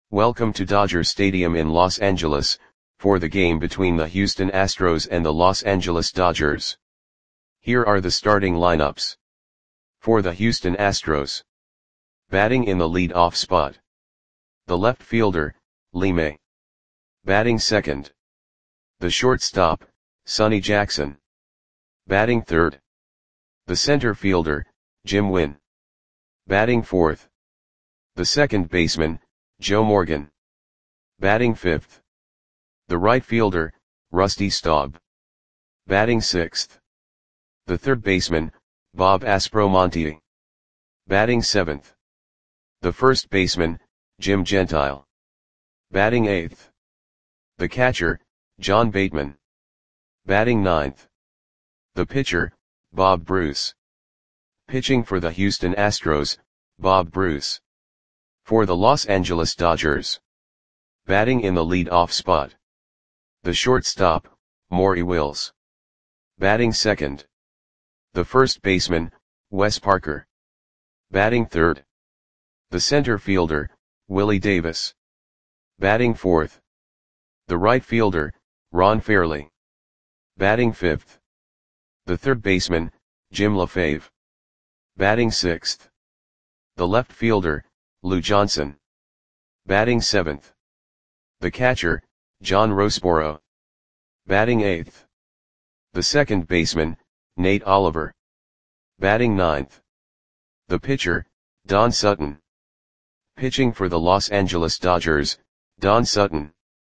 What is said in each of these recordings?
Welcome to Dodger Stadium in Los Angeles, for the game between the Houston Astros and the Los Angeles Dodgers. Here are the starting lineups. For the Houston Astros. Batting in the lead-off spot. The left fielder, Lee May. Batting second. The shortstop, Sonny Jackson. Batting third. The center fielder, Jim Wynn. Batting fourth. The second baseman, Joe Morgan. Batting fifth. The right fielder, Rusty Staub. Batting sixth. The third baseman, Bob Aspromonte. Batting seventh. The first baseman, Jim Gentile. Batting eighth. The catcher, John Bateman. Batting ninth. The pitcher, Bob Bruce. Pitching for the Houston Astros, Bob Bruce. For the Los Angeles Dodgers. Batting in the lead-off spot. The shortstop, Maury Wills. Batting second. The first baseman, Wes Parker. Batting third. The center fielder, Willie Davis. Batting fourth. The right fielder, Ron Fairly. Batting fifth. The third baseman, Jim LaFave. Batting sixth. The left fielder, Lou Johnson. Batting seventh. The catcher, John Roseboro. Batting eighth. The second baseman, Nate Oliver. Batting ninth. The pitcher, Don Sutton. Pitching for the Los Angeles Dodgers, Don Sutton.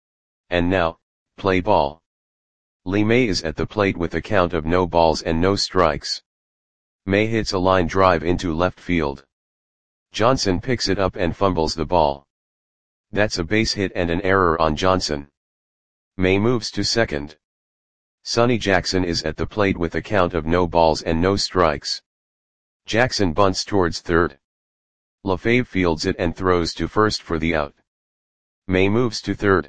And now, play ball. Lee May is at the plate with a count of no balls and no strikes. May hits a line drive into left field. Johnson picks it up and fumbles the ball. That's a base hit and an error on Johnson. May moves to second. Sonny Jackson is at the plate with a count of no balls and no strikes. Jackson bunts towards third. LaFave fields it and throws to first for the out. May moves to third.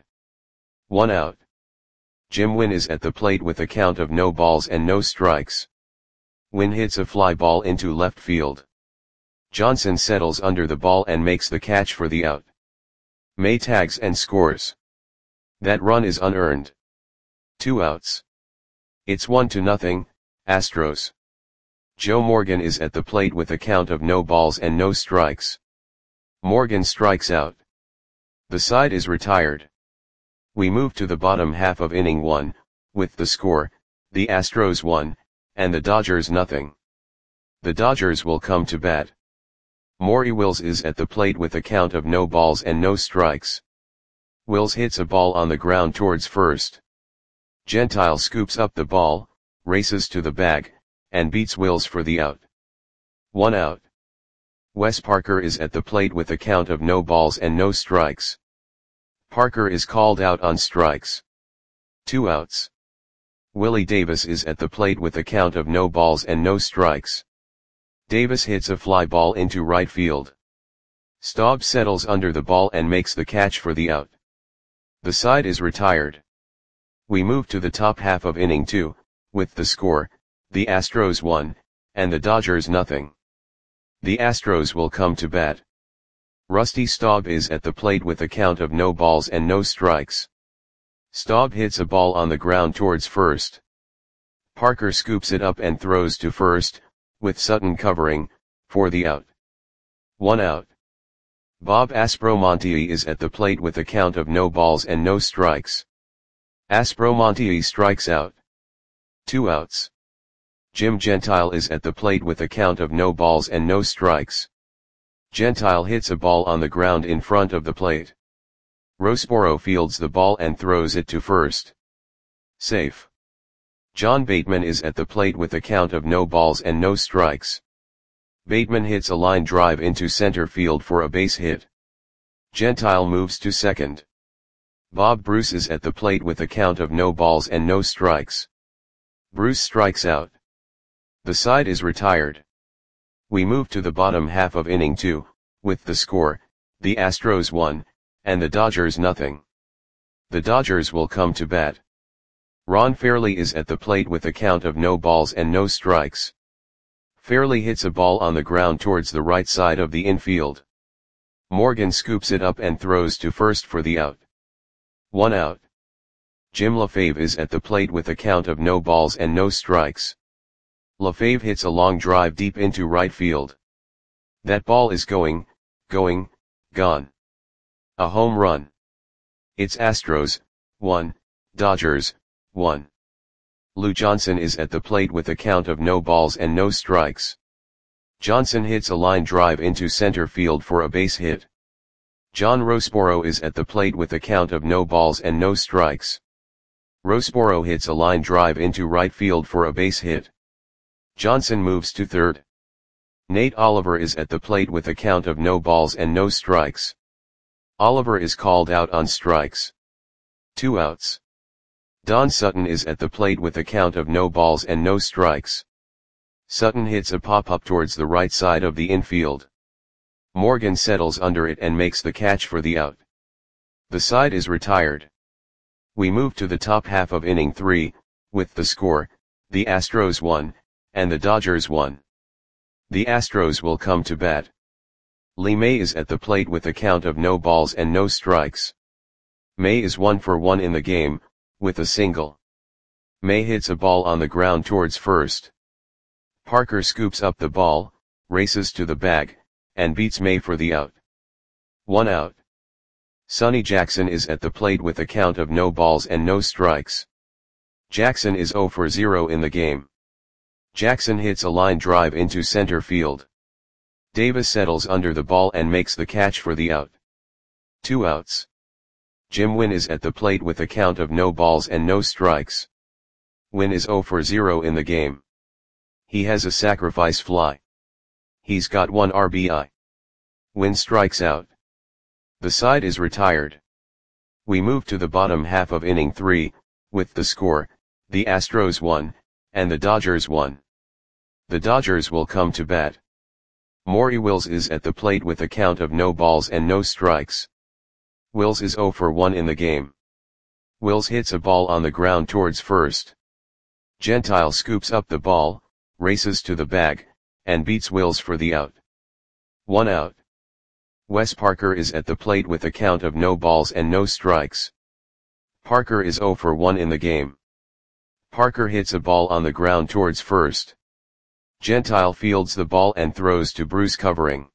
1 out. Jim Wynn is at the plate with a count of no balls and no strikes. Wynn hits a fly ball into left field. Johnson settles under the ball and makes the catch for the out. May tags and scores. That run is unearned. 2 outs. It's 1-0, Astros. Joe Morgan is at the plate with a count of no balls and no strikes. Morgan strikes out. The side is retired. We move to the bottom half of inning 1, with the score, the Astros 1, and the Dodgers 0. The Dodgers will come to bat. Maury Wills is at the plate with a count of no balls and no strikes. Wills hits a ball on the ground towards first. Gentile scoops up the ball, races to the bag, and beats Wills for the out. 1 out. Wes Parker is at the plate with a count of no balls and no strikes. Parker is called out on strikes. 2 outs. Willie Davis is at the plate with a count of no balls and no strikes. Davis hits a fly ball into right field. Staub settles under the ball and makes the catch for the out. The side is retired. We move to the top half of inning 2, with the score, the Astros 1, and the Dodgers 0. The Astros will come to bat. Rusty Staub is at the plate with a count of no balls and no strikes. Staub hits a ball on the ground towards first. Parker scoops it up and throws to first, with Sutton covering, for the out. 1 out. Bob Aspromonte is at the plate with a count of no balls and no strikes. Aspromonte strikes out. 2 outs. Jim Gentile is at the plate with a count of no balls and no strikes. Gentile hits a ball on the ground in front of the plate. Roseboro fields the ball and throws it to first. Safe. John Bateman is at the plate with a count of no balls and no strikes. Bateman hits a line drive into center field for a base hit. Gentile moves to second. Bob Bruce is at the plate with a count of no balls and no strikes. Bruce strikes out. The side is retired. We move to the bottom half of inning 2, with the score, the Astros 1, and the Dodgers 0. The Dodgers will come to bat. Ron Fairly is at the plate with a count of no balls and no strikes. Fairly hits a ball on the ground towards the right side of the infield. Morgan scoops it up and throws to first for the out. 1 out. Jim LaFave is at the plate with a count of no balls and no strikes. LaFave hits a long drive deep into right field. That ball is gone. A home run. It's Astros, 1, Dodgers, 1. Lou Johnson is at the plate with a count of no balls and no strikes. Johnson hits a line drive into center field for a base hit. John Rossboro is at the plate with a count of no balls and no strikes. Rossboro hits a line drive into right field for a base hit. Johnson moves to third. Nate Oliver is at the plate with a count of no balls and no strikes. Oliver is called out on strikes. 2 outs. Don Sutton is at the plate with a count of no balls and no strikes. Sutton hits a pop-up towards the right side of the infield. Morgan settles under it and makes the catch for the out. The side is retired. We move to the top half of inning 3, with the score, the Astros 1, and the Dodgers 1. The Astros will come to bat. Lee May is at the plate with a count of no balls and no strikes. May is 1 for 1 in the game, with a single. May hits a ball on the ground towards first. Parker scoops up the ball, races to the bag, and beats May for the out. 1 out. Sonny Jackson is at the plate with a count of no balls and no strikes. Jackson is 0 for 0 in the game. Jackson hits a line drive into center field. Davis settles under the ball and makes the catch for the out. 2 outs. Jim Wynn is at the plate with a count of no balls and no strikes. Wynn is 0 for 0 in the game. He has a sacrifice fly. He's got 1 RBI. Wynn strikes out. The side is retired. We move to the bottom half of inning 3, with the score, the Astros 1, and the Dodgers 1. The Dodgers will come to bat. Maury Wills is at the plate with a count of no balls and no strikes. Wills is 0 for 1 in the game. Wills hits a ball on the ground towards first. Gentile scoops up the ball, races to the bag, and beats Wills for the out. 1 out. Wes Parker is at the plate with a count of no balls and no strikes. Parker is 0 for 1 in the game. Parker hits a ball on the ground towards first. Gentile fields the ball and throws to Bruce covering.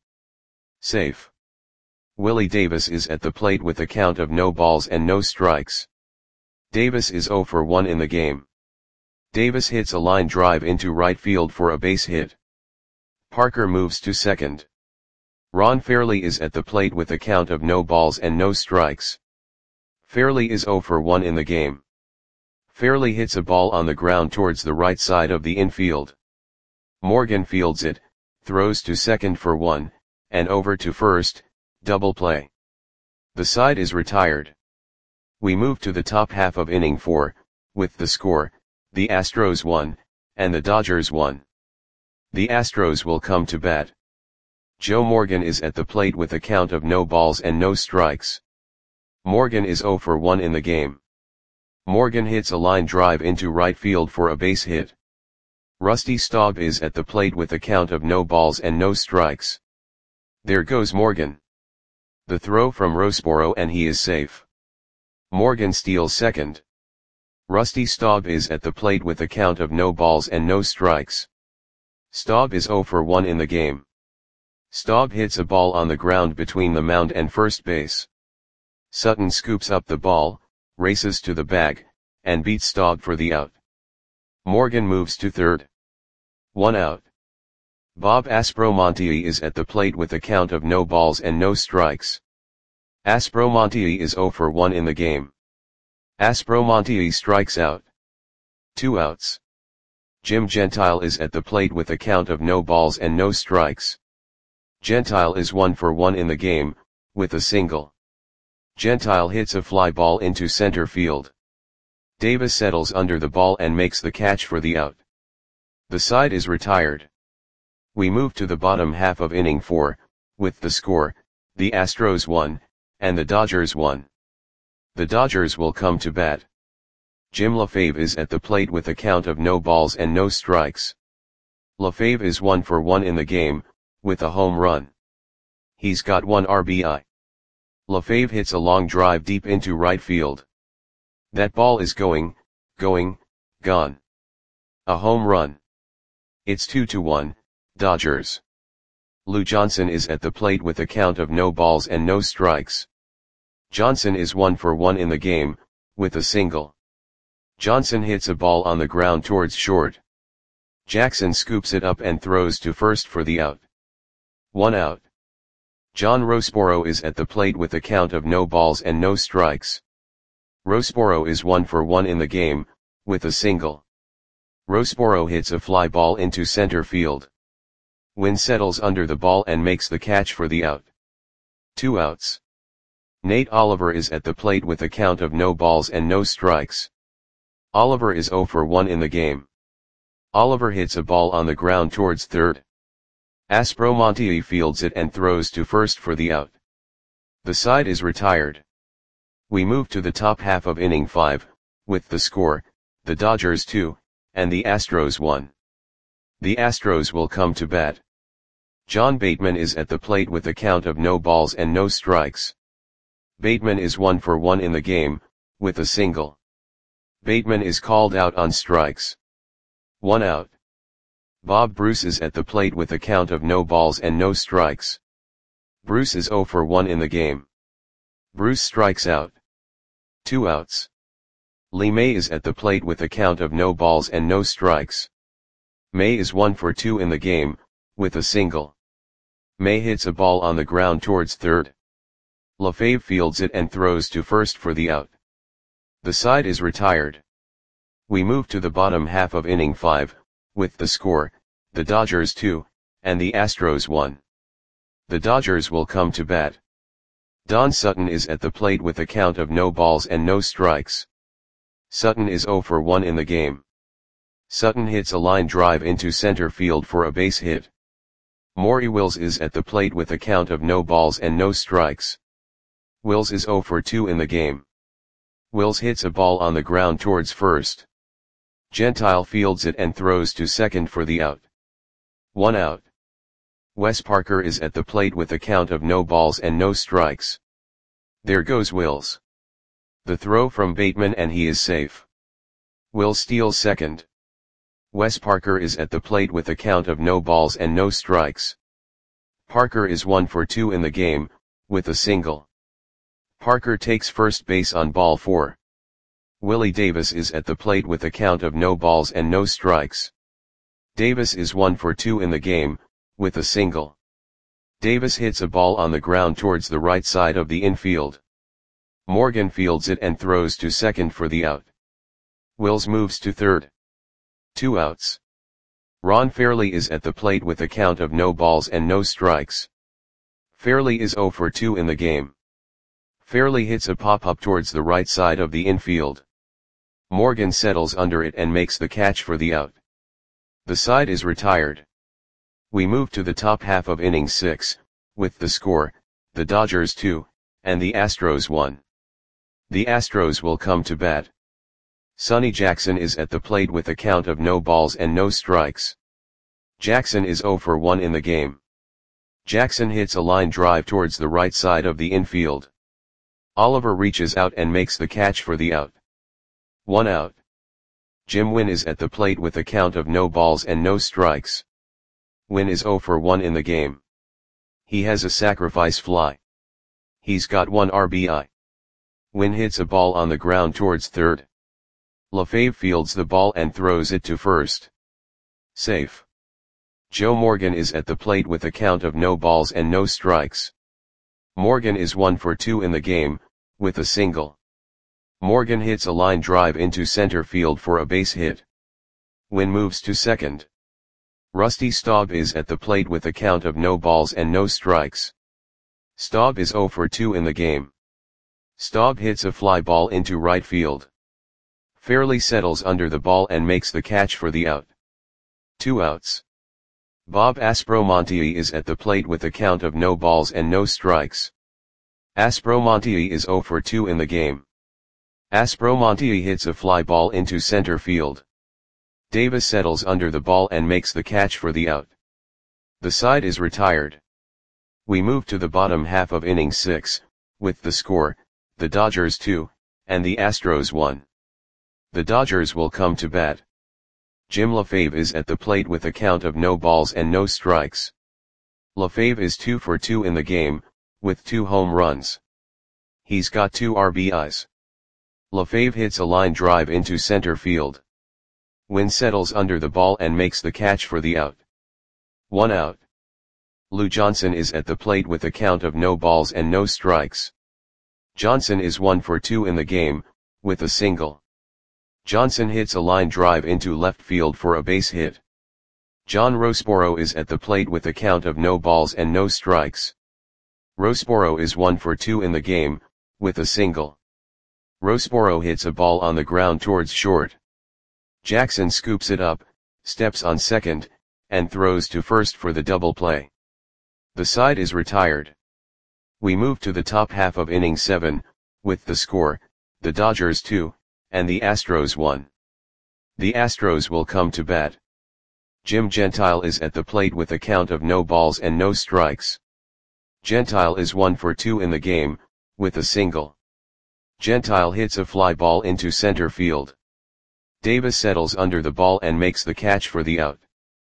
Safe. Willie Davis is at the plate with a count of no balls and no strikes. Davis is 0 for 1 in the game. Davis hits a line drive into right field for a base hit. Parker moves to second. Ron Fairley is at the plate with a count of no balls and no strikes. Fairley is 0 for 1 in the game. Fairley hits a ball on the ground towards the right side of the infield. Morgan fields it, throws to second for 1, and over to first, double play. The side is retired. We move to the top half of inning 4, with the score, the Astros 1, and the Dodgers 1. The Astros will come to bat. Joe Morgan is at the plate with a count of no balls and no strikes. Morgan is 0 for 1 in the game. Morgan hits a line drive into right field for a base hit. Rusty Staub is at the plate with a count of no balls and no strikes. There goes Morgan. The throw from Rossboro and he is safe. Morgan steals second. Rusty Staub is at the plate with a count of no balls and no strikes. Staub is 0 for 1 in the game. Staub hits a ball on the ground between the mound and first base. Sutton scoops up the ball, races to the bag, and beats Staub for the out. Morgan moves to third. 1 out. Bob Aspromonte is at the plate with a count of no balls and no strikes. Aspromonte is 0 for 1 in the game. Aspromonte strikes out. 2 outs. Jim Gentile is at the plate with a count of no balls and no strikes. Gentile is 1 for 1 in the game, with a single. Gentile hits a fly ball into center field. Davis settles under the ball and makes the catch for the out. The side is retired. We move to the bottom half of inning 4, with the score, the Astros 1, and the Dodgers 1. The Dodgers will come to bat. Jim LaFave is at the plate with a count of no balls and no strikes. LaFave is 1 for 1 in the game, with a home run. He's got 1 RBI. LaFave hits a long drive deep into right field. That ball is going, gone. A home run. It's 2-1, Dodgers. Lou Johnson is at the plate with a count of no balls and no strikes. Johnson is 1 for 1 in the game, with a single. Johnson hits a ball on the ground towards short. Jackson scoops it up and throws to first for the out. 1 out. John Rossboro is at the plate with a count of no balls and no strikes. Rossboro is 1 for 1 in the game, with a single. Rossboro hits a fly ball into center field. Wynn settles under the ball and makes the catch for the out. 2 outs. Nate Oliver is at the plate with a count of no balls and no strikes. Oliver is 0 for 1 in the game. Oliver hits a ball on the ground towards third. Aspromonte fields it and throws to first for the out. The side is retired. We move to the top half of inning 5, with the score, the Dodgers 2, and the Astros 1. The Astros will come to bat. John Bateman is at the plate with a count of no balls and no strikes. Bateman is 1 for 1 in the game, with a single. Bateman is called out on strikes. 1 out. Bob Bruce is at the plate with a count of no balls and no strikes. Bruce is 0 for 1 in the game. Bruce strikes out. 2 outs. Lee May is at the plate with a count of no balls and no strikes. May is 1 for 2 in the game, with a single. May hits a ball on the ground towards third. LaFave fields it and throws to first for the out. The side is retired. We move to the bottom half of inning 5, with the score, the Dodgers 2, and the Astros 1. The Dodgers will come to bat. Don Sutton is at the plate with a count of no balls and no strikes. Sutton is 0 for 1 in the game. Sutton hits a line drive into center field for a base hit. Maury Wills is at the plate with a count of no balls and no strikes. Wills is 0 for 2 in the game. Wills hits a ball on the ground towards first. Gentile fields it and throws to second for the out. 1 out. Wes Parker is at the plate with a count of no balls and no strikes. There goes Wills. The throw from Bateman and he is safe. Wills steals second. Wes Parker is at the plate with a count of no balls and no strikes. Parker is 1 for 2 in the game, with a single. Parker takes first base on ball 4. Willie Davis is at the plate with a count of no balls and no strikes. Davis is 1 for 2 in the game, with a single. Davis hits a ball on the ground towards the right side of the infield. Morgan fields it and throws to second for the out. Wills moves to third. 2 outs. Ron Fairley is at the plate with a count of no balls and no strikes. Fairley is 0 for 2 in the game. Fairley hits a pop-up towards the right side of the infield. Morgan settles under it and makes the catch for the out. The side is retired. We move to the top half of inning 6, with the score, the Dodgers 2, and the Astros 1. The Astros will come to bat. Sonny Jackson is at the plate with a count of no balls and no strikes. Jackson is 0 for 1 in the game. Jackson hits a line drive towards the right side of the infield. Oliver reaches out and makes the catch for the out. 1 out. Jim Wynn is at the plate with a count of no balls and no strikes. Wynn is 0 for 1 in the game. He has a sacrifice fly. He's got 1 RBI. Wynn hits a ball on the ground towards third. LaFave fields the ball and throws it to first. Safe. Joe Morgan is at the plate with a count of no balls and no strikes. Morgan is 1 for 2 in the game, with a single. Morgan hits a line drive into center field for a base hit. Wynn moves to second. Rusty Staub is at the plate with a count of no balls and no strikes. Staub is 0 for 2 in the game. Staub hits a fly ball into right field. Fairley settles under the ball and makes the catch for the out. 2 outs. Bob Aspromonte is at the plate with a count of no balls and no strikes. Aspromonte is 0 for 2 in the game. Aspromonte hits a fly ball into center field. Davis settles under the ball and makes the catch for the out. The side is retired. We move to the bottom half of inning 6, with the score, the Dodgers 2, and the Astros 1. The Dodgers will come to bat. Jim LaFave is at the plate with a count of no balls and no strikes. LaFave is 2 for 2 in the game, with 2 home runs. He's got 2 RBIs. LaFave hits a line drive into center field. Wynn settles under the ball and makes the catch for the out. 1 out. Lou Johnson is at the plate with a count of no balls and no strikes. Johnson is 1 for 2 in the game, with a single. Johnson hits a line drive into left field for a base hit. John Roseboro is at the plate with a count of no balls and no strikes. Roseboro is 1 for 2 in the game, with a single. Roseboro hits a ball on the ground towards short. Jackson scoops it up, steps on second, and throws to first for the double play. The side is retired. We move to the top half of inning 7, with the score, the Dodgers 2, and the Astros 1. The Astros will come to bat. Jim Gentile is at the plate with a count of no balls and no strikes. Gentile is 1 for 2 in the game, with a single. Gentile hits a fly ball into center field. Davis settles under the ball and makes the catch for the out.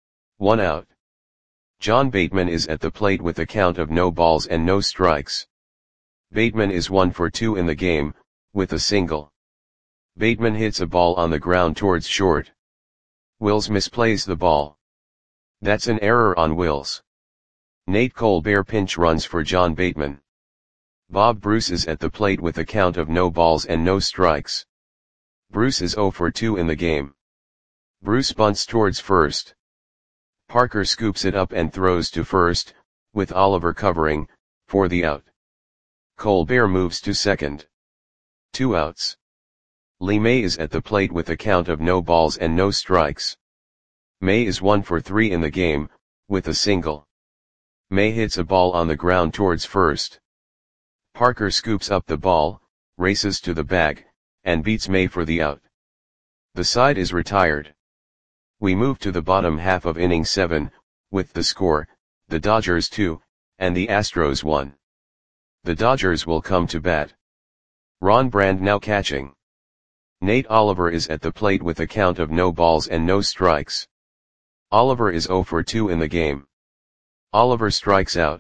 1 out. John Bateman is at the plate with a count of no balls and no strikes. Bateman is 1 for 2 in the game, with a single. Bateman hits a ball on the ground towards short. Wills misplays the ball. That's an error on Wills. Nate Colbert pinch runs for John Bateman. Bob Bruce is at the plate with a count of no balls and no strikes. Bruce is 0 for 2 in the game. Bruce bunts towards first. Parker scoops it up and throws to first, with Oliver covering, for the out. Colbert moves to second. 2 outs. Lee May is at the plate with a count of no balls and no strikes. May is 1 for 3 in the game, with a single. May hits a ball on the ground towards first. Parker scoops up the ball, races to the bag, and beats May for the out. The side is retired. We move to the bottom half of inning 7, with the score, the Dodgers 2, and the Astros 1. The Dodgers will come to bat. Ron Brand now catching. Nate Oliver is at the plate with a count of no balls and no strikes. Oliver is 0 for 2 in the game. Oliver strikes out.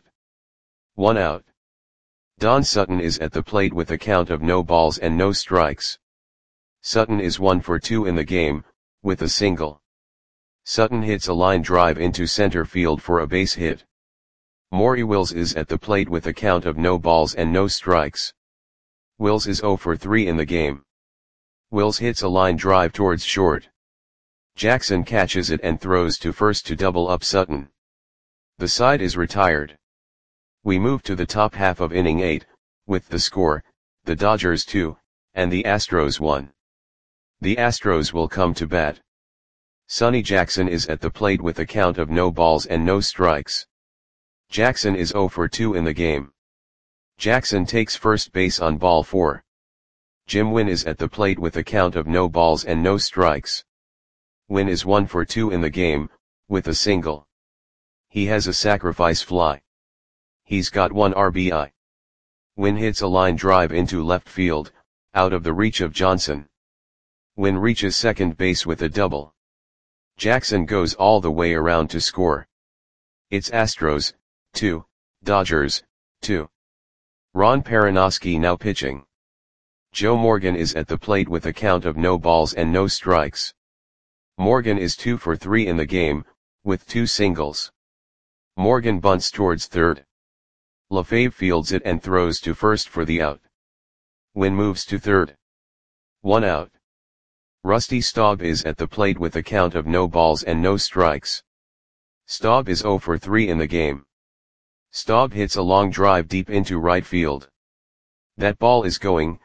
1 out. Don Sutton is at the plate with a count of no balls and no strikes. Sutton is 1 for 2 in the game, with a single. Sutton hits a line drive into center field for a base hit. Maury Wills is at the plate with a count of no balls and no strikes. Wills is 0 for 3 in the game. Wills hits a line drive towards short. Jackson catches it and throws to first to double up Sutton. The side is retired. We move to the top half of inning 8, with the score, the Dodgers 2, and the Astros 1. The Astros will come to bat. Sonny Jackson is at the plate with a count of no balls and no strikes. Jackson is 0 for 2 in the game. Jackson takes first base on ball 4. Jim Wynn is at the plate with a count of no balls and no strikes. Wynn is 1 for 2 in the game, with a single. He has a sacrifice fly. He's got 1 RBI. Wynn hits a line drive into left field, out of the reach of Johnson. Wynn reaches second base with a double. Jackson goes all the way around to score. It's Astros, 2, Dodgers, 2. Ron Perranoski now pitching. Joe Morgan is at the plate with a count of no balls and no strikes. Morgan is 2 for 3 in the game, with 2 singles. Morgan bunts towards third. LaFave fields it and throws to first for the out. Wynn moves to third. 1 out. Rusty Staub is at the plate with a count of no balls and no strikes. Staub is 0 for 3 in the game. Staub hits a long drive deep into right field. That ball is gone.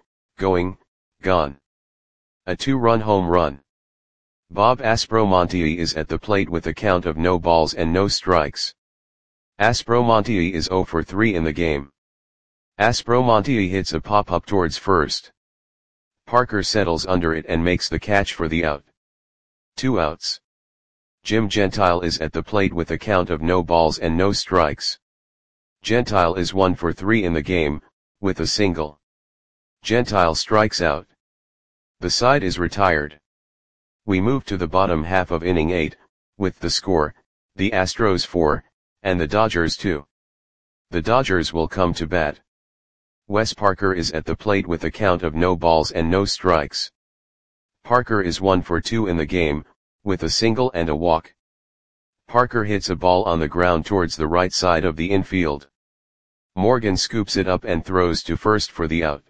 A 2-run home run. Bob Aspromonte is at the plate with a count of no balls and no strikes. Aspromonte is 0 for 3 in the game. Aspromonte hits a pop-up towards first. Parker settles under it and makes the catch for the out. 2 outs. Jim Gentile is at the plate with a count of no balls and no strikes. Gentile is 1 for 3 in the game, with a single. Gentile strikes out. The side is retired. We move to the bottom half of inning 8, with the score, the Astros 4, and the Dodgers 2. The Dodgers will come to bat. Wes Parker is at the plate with a count of no balls and no strikes. Parker is 1 for 2 in the game, with a single and a walk. Parker hits a ball on the ground towards the right side of the infield. Morgan scoops it up and throws to first for the out.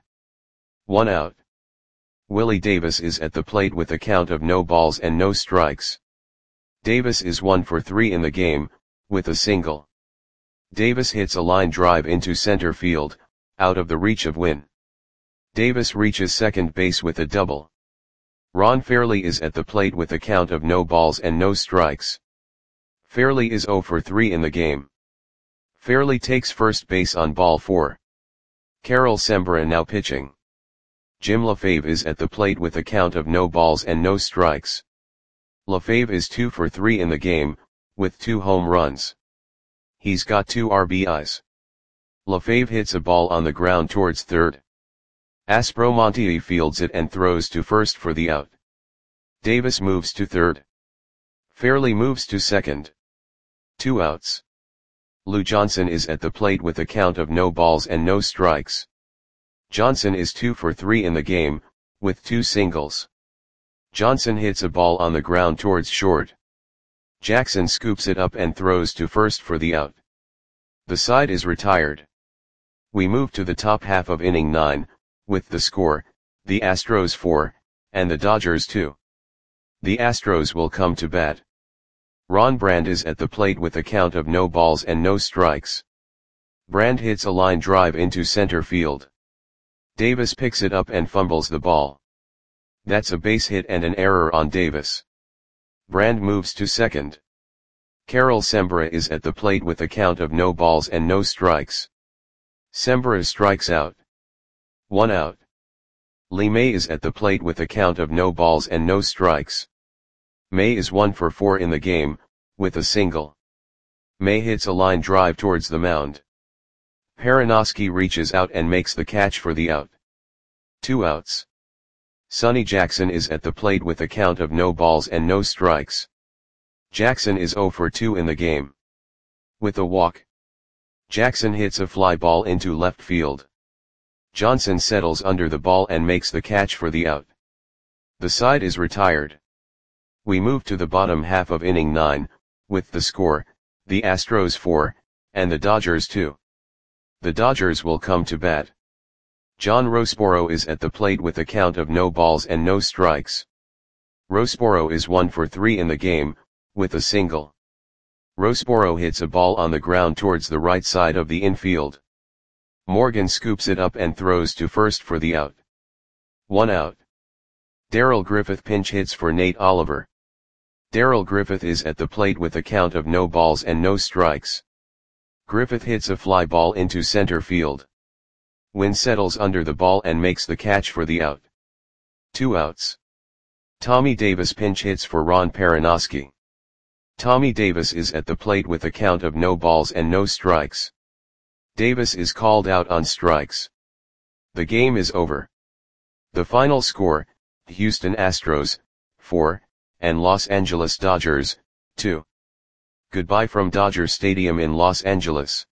1 out. Willie Davis is at the plate with a count of no balls and no strikes. Davis is 1 for 3 in the game, with a single. Davis hits a line drive into center field, out of the reach of Winn. Davis reaches second base with a double. Ron Fairly is at the plate with a count of no balls and no strikes. Fairly is 0 for 3 in the game. Fairly takes first base on ball 4. Carroll Sembra now pitching. Jim LaFave is at the plate with a count of no balls and no strikes. LaFave is 2 for 3 in the game, with 2 home runs. He's got 2 RBIs. LaFave hits a ball on the ground towards third. Aspromonte fields it and throws to first for the out. Davis moves to third. Fairly moves to second. 2 outs. Lou Johnson is at the plate with a count of no balls and no strikes. Johnson is 2 for 3 in the game, with 2 singles. Johnson hits a ball on the ground towards short. Jackson scoops it up and throws to first for the out. The side is retired. We move to the top half of inning 9, with the score, the Astros 4, and the Dodgers 2. The Astros will come to bat. Ron Brand is at the plate with a count of no balls and no strikes. Brand hits a line drive into center field. Davis picks it up and fumbles the ball. That's a base hit and an error on Davis. Brand moves to second. Carroll Sembra is at the plate with a count of no balls and no strikes. Sembra strikes out. 1 out. Lee May is at the plate with a count of no balls and no strikes. May is 1 for 4 in the game, with a single. May hits a line drive towards the mound. Perinoski reaches out and makes the catch for the out. 2 outs. Sonny Jackson is at the plate with a count of no balls and no strikes. Jackson is 0 for 2 in the game. With a walk. Jackson hits a fly ball into left field. Johnson settles under the ball and makes the catch for the out. The side is retired. We move to the bottom half of inning 9, with the score, the Astros 4, and the Dodgers 2. The Dodgers will come to bat. John Rosporo is at the plate with a count of no balls and no strikes. Rosporo is 1 for 3 in the game, with a single. Rosporo hits a ball on the ground towards the right side of the infield. Morgan scoops it up and throws to first for the out. 1 out. Darrell Griffith pinch hits for Nate Oliver. Darrell Griffith is at the plate with a count of no balls and no strikes. Griffith hits a fly ball into center field. Winn settles under the ball and makes the catch for the out. 2 outs. Tommy Davis pinch hits for Ron Perinoski. Tommy Davis is at the plate with a count of no balls and no strikes. Davis is called out on strikes. The game is over. The final score, Houston Astros, 4, and Los Angeles Dodgers, 2. Goodbye from Dodger Stadium in Los Angeles.